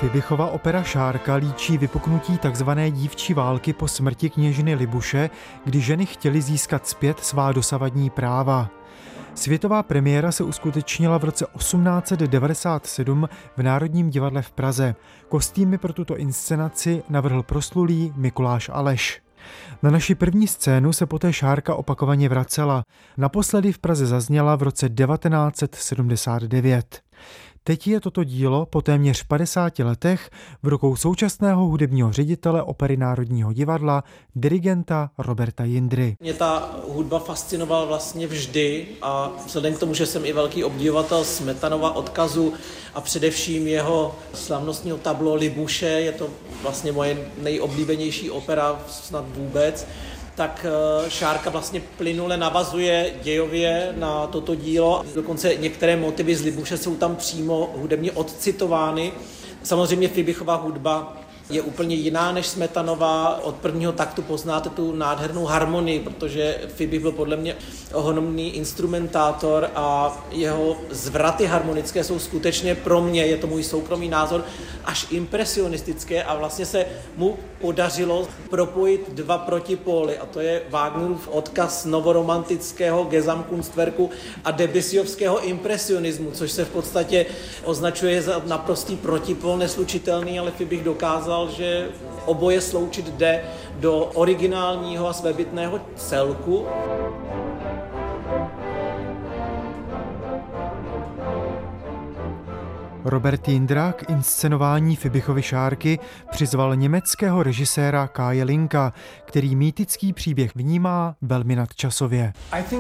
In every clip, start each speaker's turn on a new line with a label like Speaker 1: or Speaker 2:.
Speaker 1: Fibichova opera Šárka líčí vypuknutí tzv. Dívčí války po smrti kněžny Libuše, kdy ženy chtěly získat zpět svá dosavadní práva. Světová premiéra se uskutečnila v roce 1897 v Národním divadle v Praze. Kostýmy pro tuto inscenaci navrhl proslulý Mikuláš Aleš. Na naši první scénu se poté Šárka opakovaně vracela. Naposledy v Praze zazněla v roce 1979. Teď je toto dílo po téměř 50 letech v rukou současného hudebního ředitele Opery Národního divadla, dirigenta Roberta Jindry.
Speaker 2: Mě ta hudba fascinovala vlastně vždy a vzhledem k tomu, že jsem i velký obdivovatel Smetanova odkazu a především jeho slavnostního tablo Libuše, je to vlastně moje nejoblíbenější opera snad vůbec, tak Šárka vlastně plynule navazuje dějově na toto dílo. Dokonce některé motivy z Libuše jsou tam přímo hudebně odcitovány. Samozřejmě Fibichova hudba je úplně jiná než Smetanova. Od prvního taktu poznáte tu nádhernou harmonii, protože Fibich byl podle mě ohromný instrumentátor a jeho zvraty harmonické jsou skutečně pro mě, je to můj soukromý názor, až impresionistické a vlastně se mu podařilo propojit dva protipóly a to je Wagnerův odkaz novoromantického Gesamtkunstwerku a Debussyovského impresionismu, což se v podstatě označuje za naprostý protipól neslučitelný, ale Fibich dokázal, že oboje sloučit jde do originálního a svébytného celku.
Speaker 1: Robert Jindra k inscenování Fibichovy Šárky přizval německého režiséra Kaje Linka, který mýtický příběh vnímá velmi nadčasově.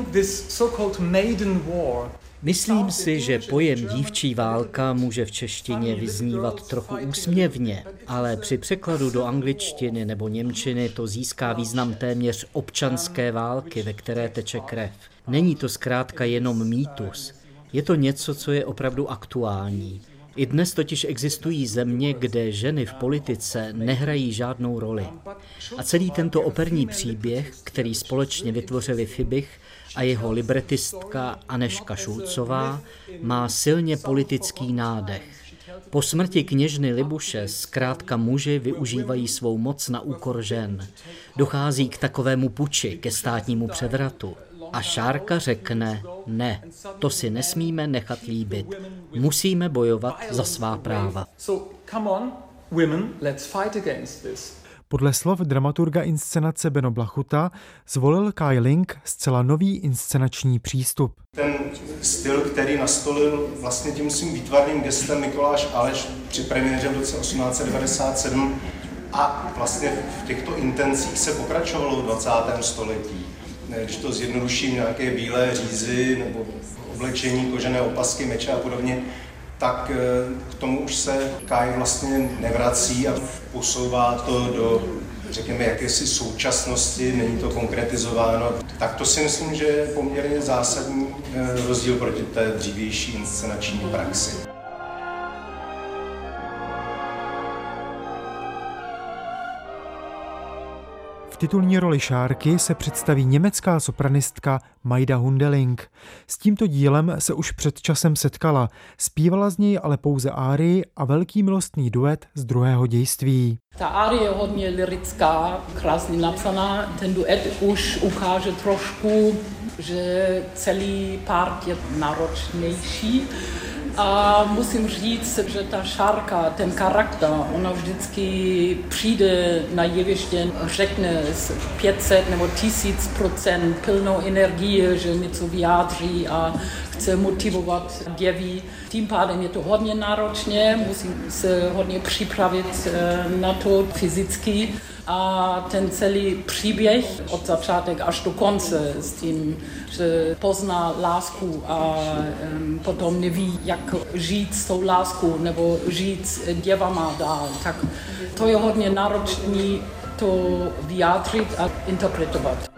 Speaker 3: Myslím si, že pojem dívčí válka může v češtině vyznívat trochu úsměvně, ale při překladu do angličtiny nebo němčiny to získá význam téměř občanské války, ve které teče krev. Není to zkrátka jenom mýtus, je to něco, co je opravdu aktuální. I dnes totiž existují země, kde ženy v politice nehrají žádnou roli. A celý tento operní příběh, který společně vytvořili Fibich a jeho libretistka Anežka Šulcová, má silně politický nádech. Po smrti kněžny Libuše zkrátka muži využívají svou moc na úkor žen. Dochází k takovému puči, ke státnímu převratu. A Šárka řekne, ne, to si nesmíme nechat líbit. Musíme bojovat za svá práva.
Speaker 1: Podle slov dramaturga inscenace Beno Blachuta zvolil Kaj Link zcela nový inscenační přístup.
Speaker 4: Ten styl, který nastolil vlastně tím svým výtvarným gestem Mikuláš Aleš při premiéře v roce 1897 a vlastně v těchto intencích se pokračovalo v 20. století. Když to zjednoduším, nějaké bílé řízy nebo oblečení, kožené opasky, meče a podobně, tak k tomu už se Kaj vlastně nevrací a posouvá to do, řekněme, jakési současnosti, není to konkretizováno. Tak to si myslím, že je poměrně zásadní rozdíl proti té dřívější inscenační praxi.
Speaker 1: V titulní roli Šárky se představí německá sopranistka Maida Hundeling. S tímto dílem se už před časem setkala, zpívala z něj ale pouze árii a velký milostný duet z druhého dějství.
Speaker 5: Ta árie je hodně lirická, krásně napsaná, ten duet už ukáže trošku, že celý part je náročnější. A musím říct, že ta Šárka, ten charakter, ona vždycky přijde na jeviště, řekne z 500 nebo 1000% plnou energie, že něco vyjádří a chce motivovat děví. Tím pádem je to hodně náročné, musím se hodně připravit na to fyzicky. A ten celý příběh od začátek až do konce s tím, že pozná lásku a potom neví, jak žít s tou láskou nebo žít s děvama dál. Tak to je hodně náročné to vyjádřit a interpretovat.